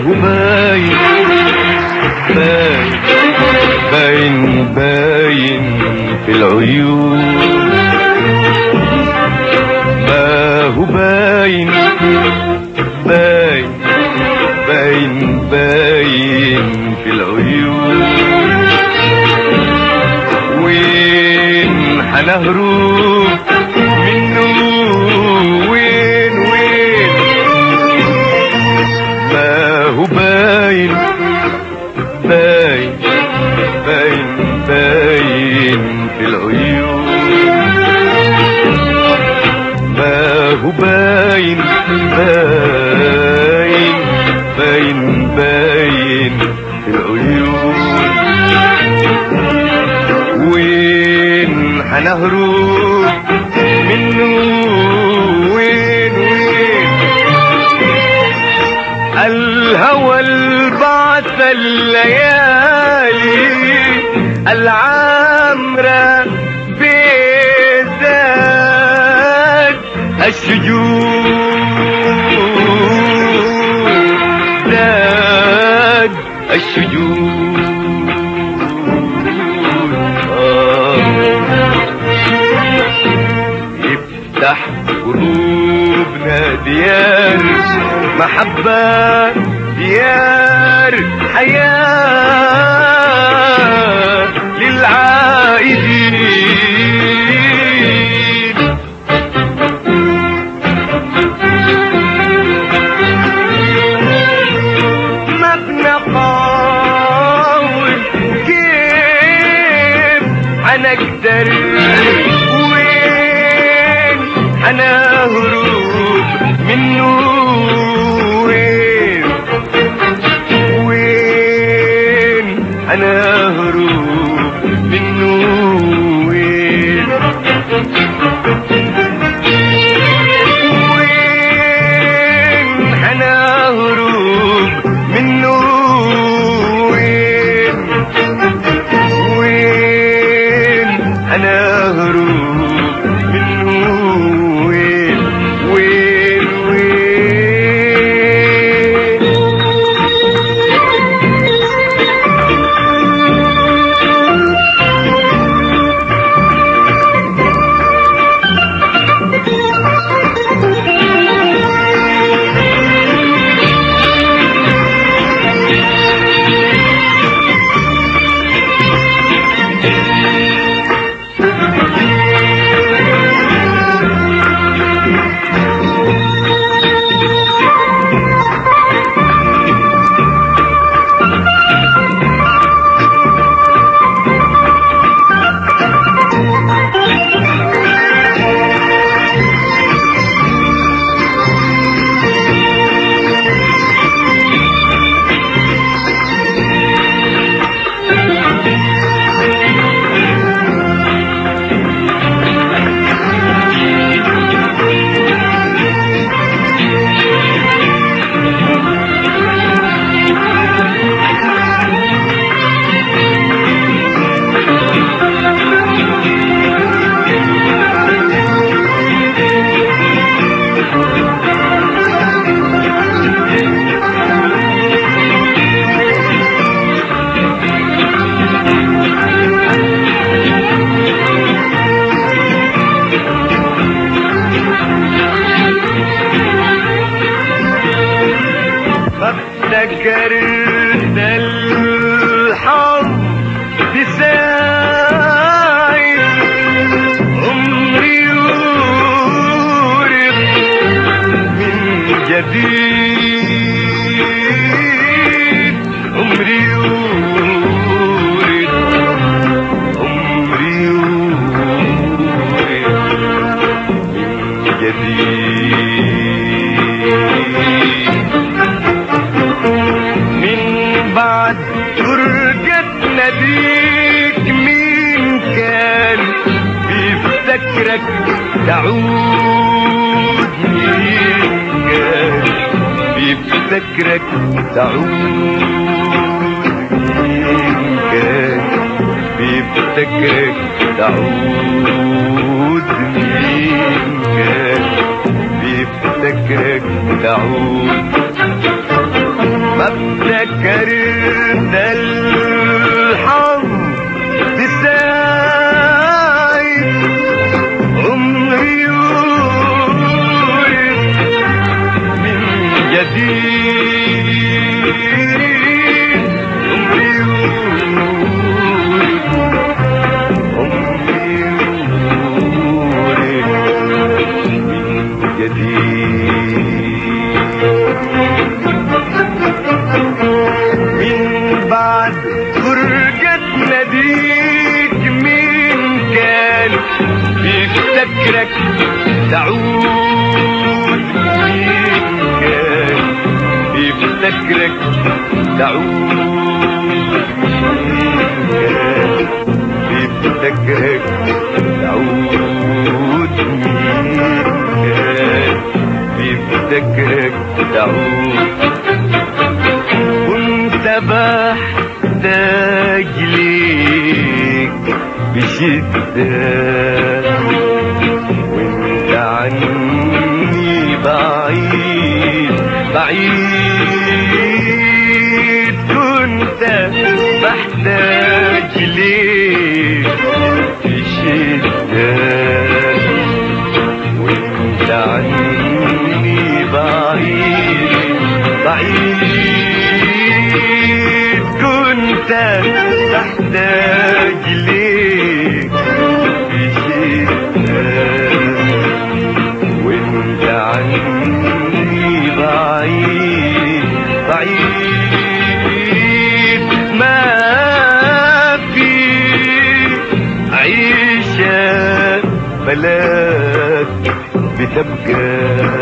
هو باين باين باين باين في العيون، ما هو باين باين باين باين في العيون. وين حنهرب منه؟ وين وين؟ ما هو باين باين باين باين في العيون، ما هو باين باين باين باين في العيون. وين حنهرب منه؟ وين وين؟ الهوى البعث الليالي العامرة بزاد الشجون، زاد الشجون. يفتح قلوبنا ديار محبة، ديار حياة للعائدين. ما بنقاول كيف حنقدر، وين حنهرب منه؟ وين وين حنهرب منه؟ وين وين حنهرب منه؟ وين وين حنهرب منه؟ وين وين وين؟ افتكرت الحب بساعد عمري يورق من جديد، عمري يورق، عمري يورق من جديد. من بعد فرقتنا ديك مين كان بيفتكرك تعود؟ مين كان بيفتكرك تعود؟ مين كان بيفتكرك تعود؟ مين كان بيفتكرك تعود؟ تعود مين كان بيفتكرك تعود مين كان بيفتكرك تعود مين كان بيفتكرك تعود كنت بحتاج ليك بشدة وانت عني بعيد بعيد كنت بحتاج ليك بشدة وانت عني بعيد بعيد كنت بحتاج ليك بشدة وانت عني بعيد بعيد ما في عيشة بلاك بتبقى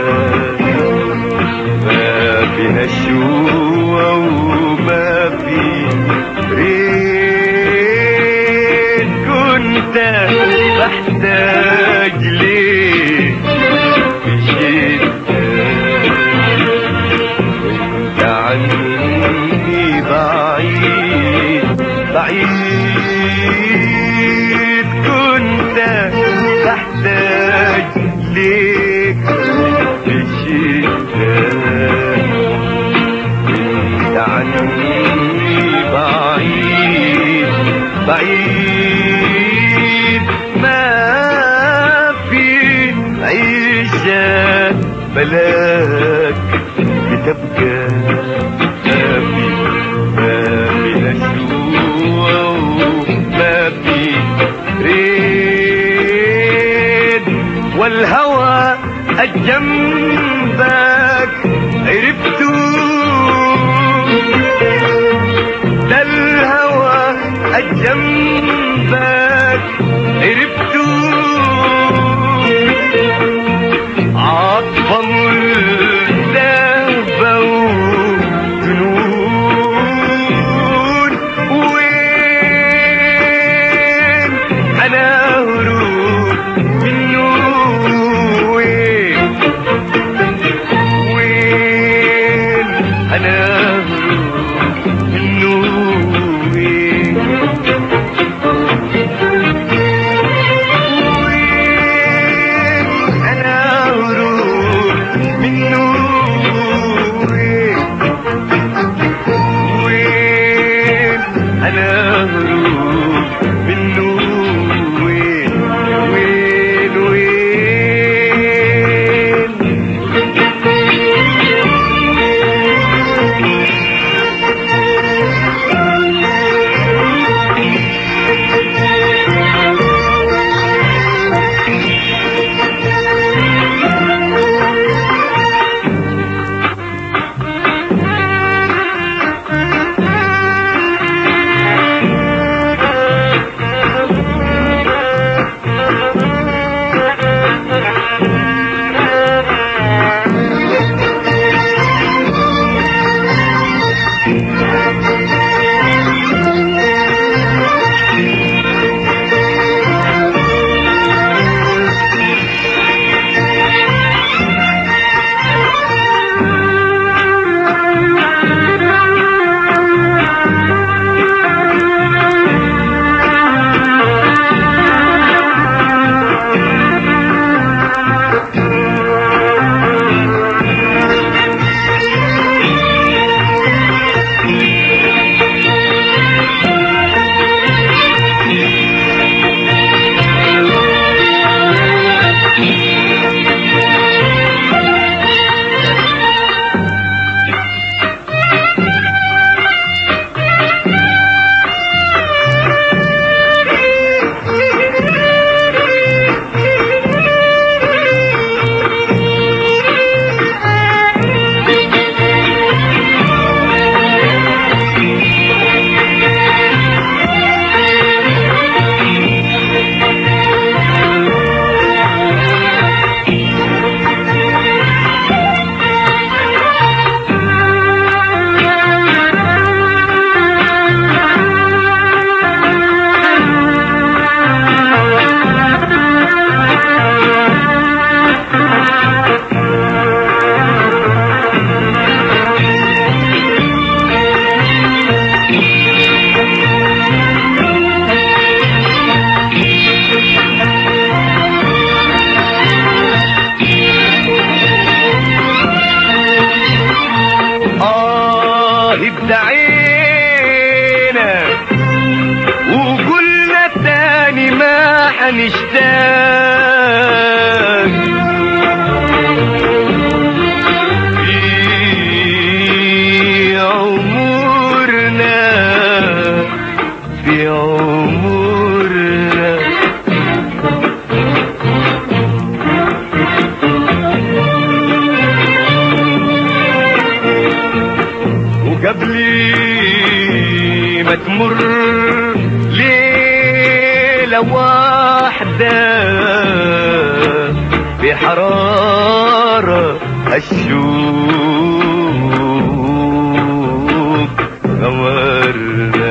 ما فيها شوة وما في ريد كنت بحتاج ليك بشدة وانت عني بعيد بعيد كنت بحتاج ليك بشدة وانت عني بعيد بعيد ما في عيشة بلاك بتبقى ما في نشوة وما في ريد والهوى الجنبك عرفته ده الهوى الجنبك عرفته عطفا والدهبة وجنون وين أنا هروب منه وين ابدعينا وقلنا تاني ما حنشتاق في عمرنا في عمرنا. وقبل ما تمر ليلة واحدة بحرارة الشوق غمرنا.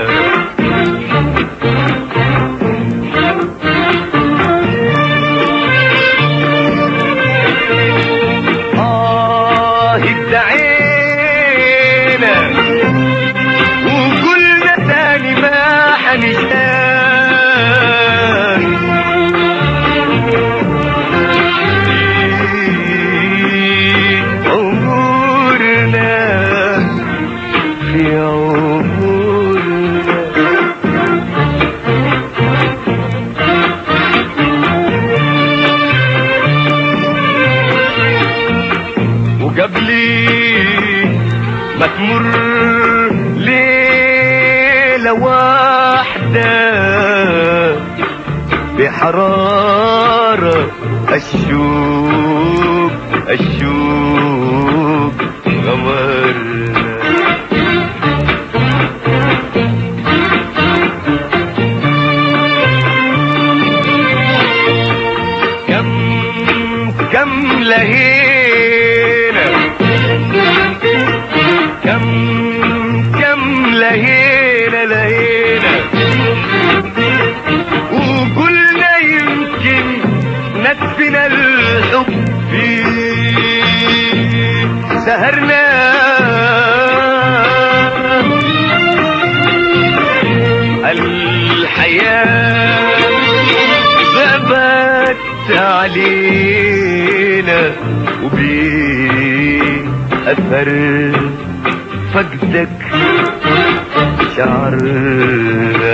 ابدعينا وقلنا تاني ما حنشتاق في عمرنا في عمرنا. وقبل ما تمر ليلة واحدة بحرارة الشوق الشوق غمرنا. كم لهينا كم لهينا وقلنا يمكن ندفن الحب في سهرنا. الحياة غابت علينا وبأثر فقدك شعرنا.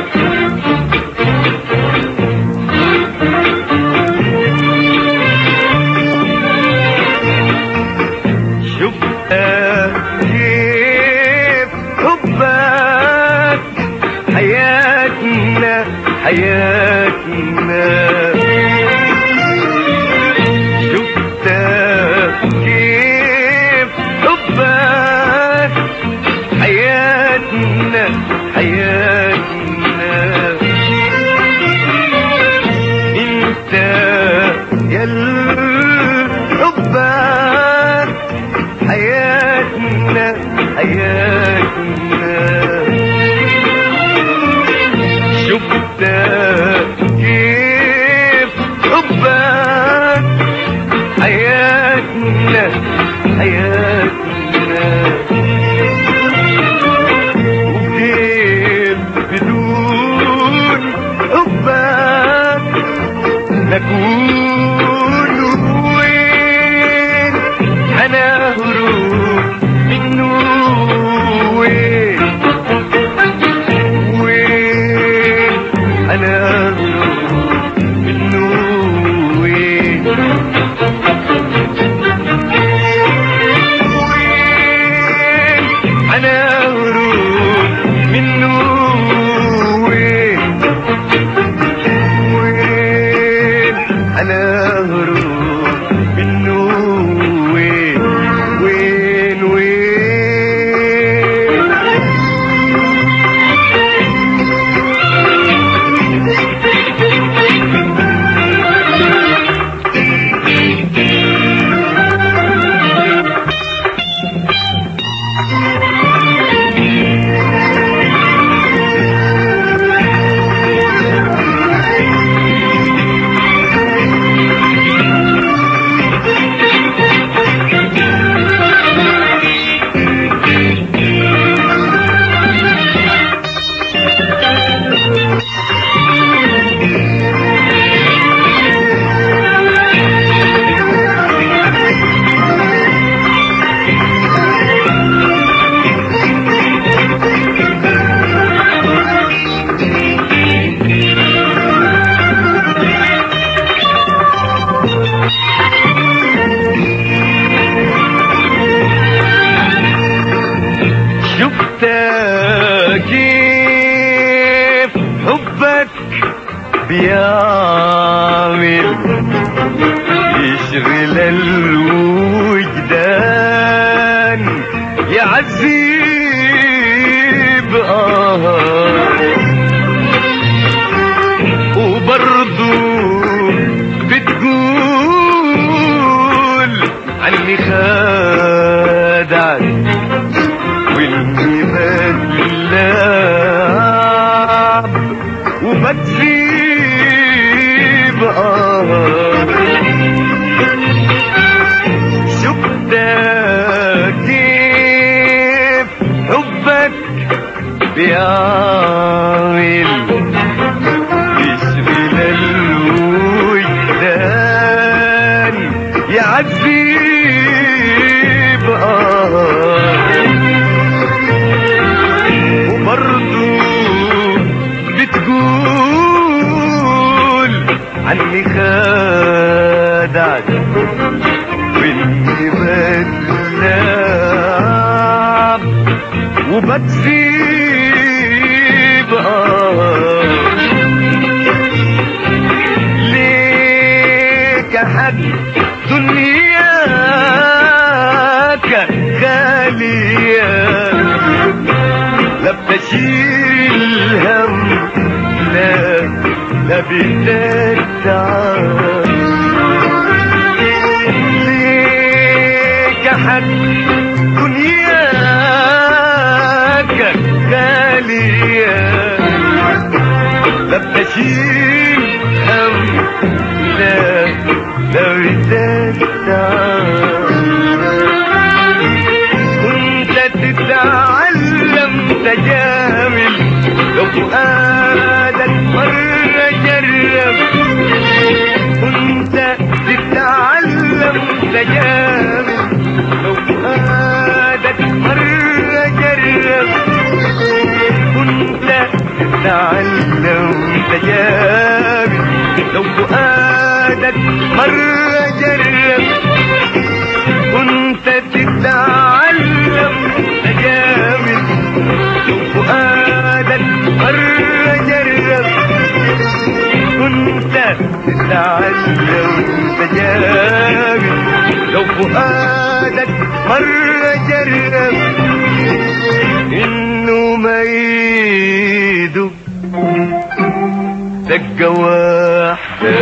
شفت كيف حبك حياتنا حياتنا. شفت كيف حبك حياتنا حياتنا. انت يا حبك حياتنا حياتنا. شفت كيف حبك حياتنا حياتنا. وكيف بدون حبك نكون وين هنهرب منه وين وين هنهرب منه وين وين هنهرب منه وين وين هنهرب منه وين وين وين. بيعمل يشغل الوجدان يعذب وبرضو بتقول عني خادعك واني بلعب وبكذب شفتك كيف حبك بيعمل يشغل الوجدان يعذب وبرضو بتقول عني خادعك واني بلعب وبكذب ليك حد دنياك خالية لا بتشيل الهم لا بتتعب ليك حد دنياك خالية لا بتشيل هم لا بتتعب كنت تتعلم تجامل لو فؤادك مرة جرب كنت تتعلم تجامل لو فؤادك مرة جرب كنت تتعلم تجامل لو فؤادك مرة جرب كنت تتعلم تجامل لو فؤادك مرة جرب كنت تتعلم تجامل لو فؤادك مرة جرب إنه ما يدق دقة واحدة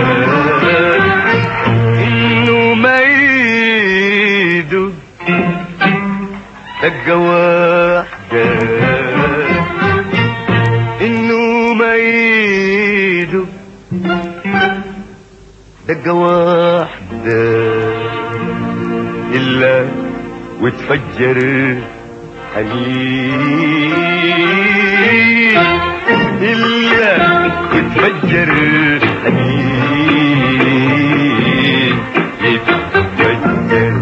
إنه ما يدق دقة واحدة إنه ما يدق دقة واحدة إلا وتفجر حنين إلا وتفجر حنين يتفجر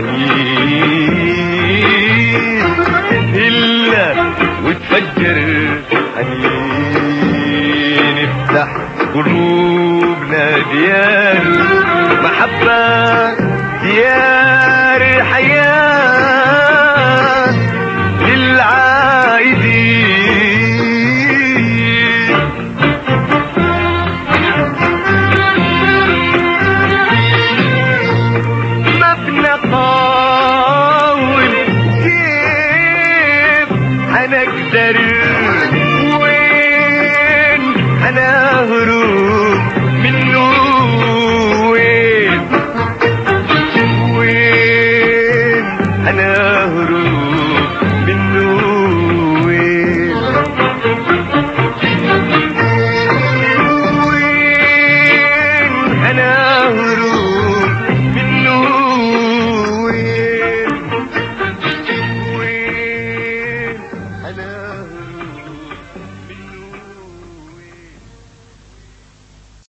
حنين إلا وتفجر حنين افتح قلوبنا ديار محبة ديار الحياة للعائدين ما بنقاول كيف حنقدر